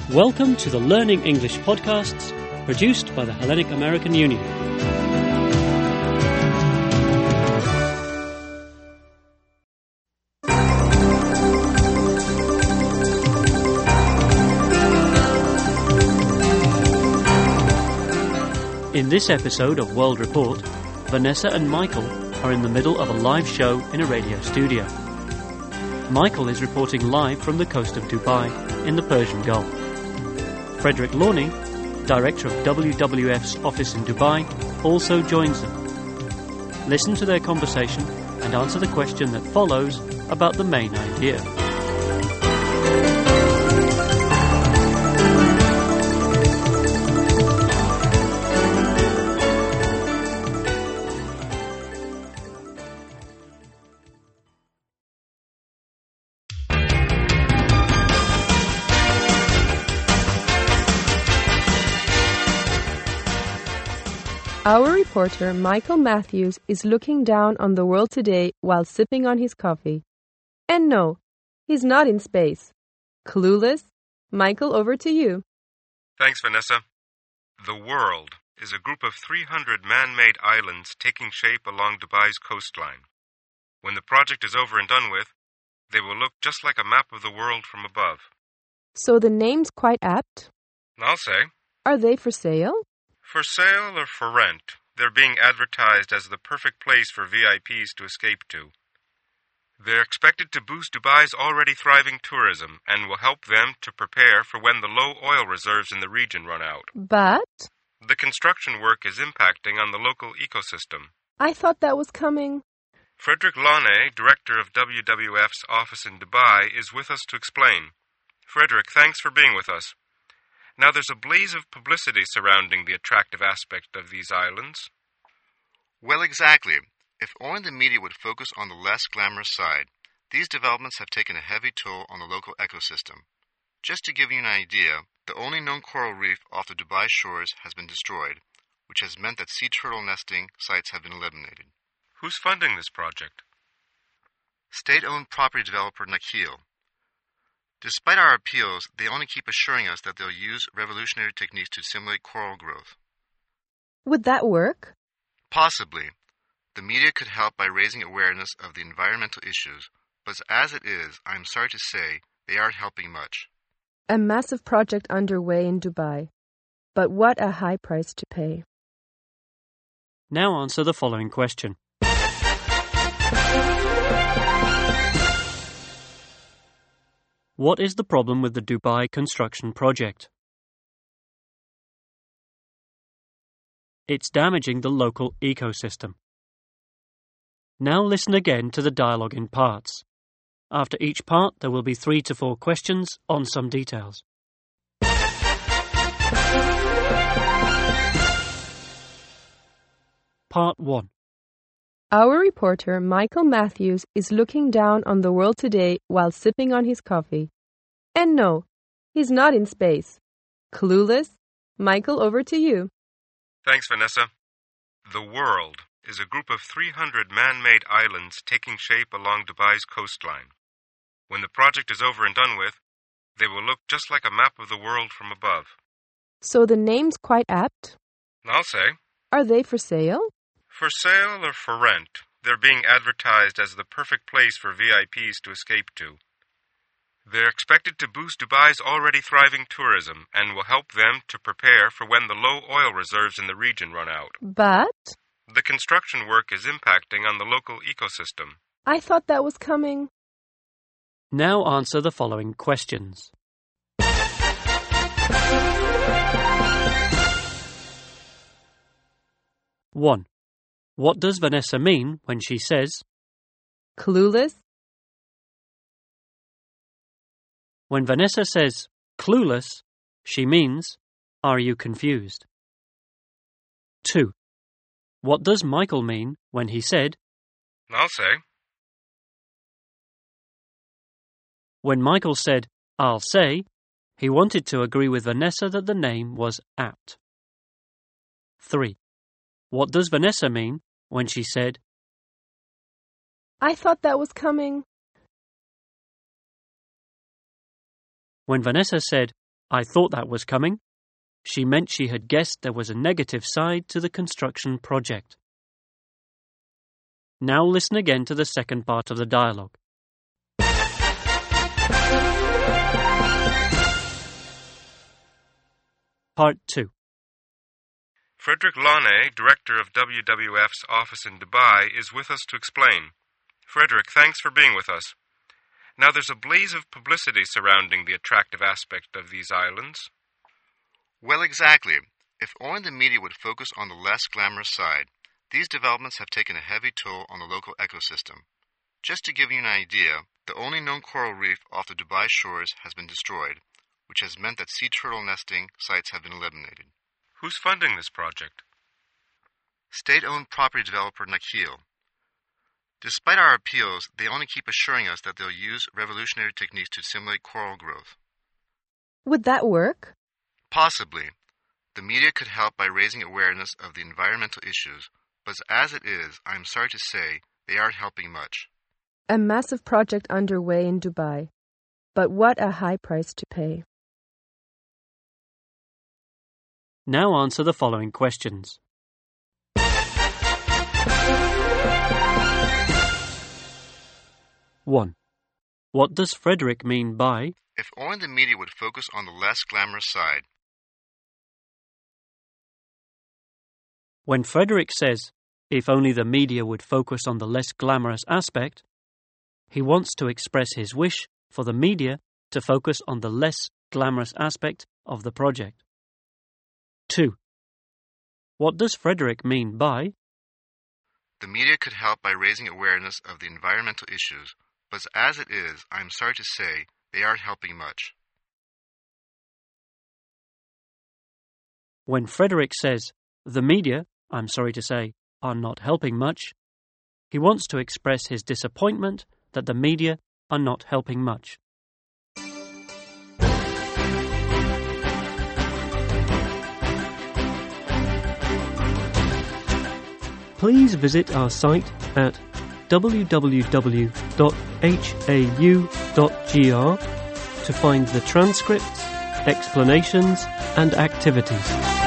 Welcome to the Learning English podcasts produced by the Hellenic American Union. In this episode of World Report, Vanessa and Michael are in the middle of a live show in a radio studio. Michael is reporting live from the coast of Dubai in the Persian Gulf. Frederick Lawney, director of WWF's office in Dubai, also joins them. Listen to their conversation and answer the question that follows about the main idea. Our reporter, Michael Matthews, is looking down on the world today while sipping on his coffee. And no, he's not in space. Clueless? Michael, over to you. Thanks, Vanessa. The world is a group of 300 man-made islands taking shape along Dubai's coastline. When the project is over and done with, they will look just like a map of the world from above. So the name's quite apt? I'll say. Are they for sale? For sale or for rent, they're being advertised as the perfect place for VIPs to escape to. They're expected to boost Dubai's already thriving tourism and will help them to prepare for when the low oil reserves in the region run out. But The construction work is impacting on the local ecosystem. I thought that was coming. Frederick Lawney, director of WWF's office in Dubai, is with us to explain. Frederick, thanks for being with us. Now, there's a blaze of publicity surrounding the attractive aspect of these islands. Well, exactly. If only the media would focus on the less glamorous side, these developments have taken a heavy toll on the local ecosystem. Just to give you an idea, the only known coral reef off the Dubai shores has been destroyed, which has meant that sea turtle nesting sites have been eliminated. Who's funding this project? State-owned property developer Nakheel. Despite our appeals, they only keep assuring us that they'll use revolutionary techniques to simulate coral growth. Would that work? Possibly. The media could help by raising awareness of the environmental issues, but as it is, I'm sorry to say, they aren't helping much. A massive project underway in Dubai. But what a high price to pay. Now answer the following question. What is the problem with the Dubai construction project? It's damaging the local ecosystem. Now listen again to the dialogue in parts. After each part, there will be 3 to 4 questions on some details. Part 1. Our reporter, Michael Matthews, is looking down on the world today while sipping on his coffee. And no, he's not in space. Clueless? Michael, over to you. Thanks, Vanessa. The world is a group of 300 man-made islands taking shape along Dubai's coastline. When the project is over and done with, they will look just like a map of the world from above. So the name's quite apt? I'll say. Are they for sale? For sale or for rent, they're being advertised as the perfect place for VIPs to escape to. They're expected to boost Dubai's already thriving tourism and will help them to prepare for when the low oil reserves in the region run out. But The construction work is impacting on the local ecosystem. I thought that was coming. Now answer the following questions. One. What does Vanessa mean when she says, Clueless? when Vanessa says clueless, she means, are you confused? 2. What does Michael mean when he said, I'll say. when Michael said, I'll say, he wanted to agree with Vanessa that the name was apt. 3. What does Vanessa mean when she said, I thought that was coming. When Vanessa said, I thought that was coming. She meant she had guessed there was a negative side to the construction project. Now listen again to the second part of the dialogue. Part 2. Frederick Launay, director of WWF's office in Dubai, is with us to explain. Frederick, thanks for being with us. Now, there's a blaze of publicity surrounding the attractive aspect of these islands. Well, exactly. If only the media would focus on the less glamorous side, these developments have taken a heavy toll on the local ecosystem. Just to give you an idea, the only known coral reef off the Dubai shores has been destroyed, which has meant that sea turtle nesting sites have been eliminated. Who's funding this project? State-owned property developer Nakheel. Despite our appeals, they only keep assuring us that they'll use revolutionary techniques to simulate coral growth. Would that work? Possibly. The media could help by raising awareness of the environmental issues, but as it is, I'm sorry to say, they aren't helping much. A massive project underway in Dubai. But what a high price to pay. Now answer the following questions. One. What does Frederick mean by if only the media would focus on the less glamorous side? When Frederick says, if only the media would focus on the less glamorous aspect, he wants to express his wish for the media to focus on the less glamorous aspect of the project. 2. What does Frederick mean by the media could help by raising awareness of the environmental issues, but as it is, I'm sorry to say, they aren't helping much. When Frederick says, the media, I'm sorry to say, are not helping much, he wants to express his disappointment that the media are not helping much. Please visit our site at www.hau.gr to find the transcripts, explanations and activities.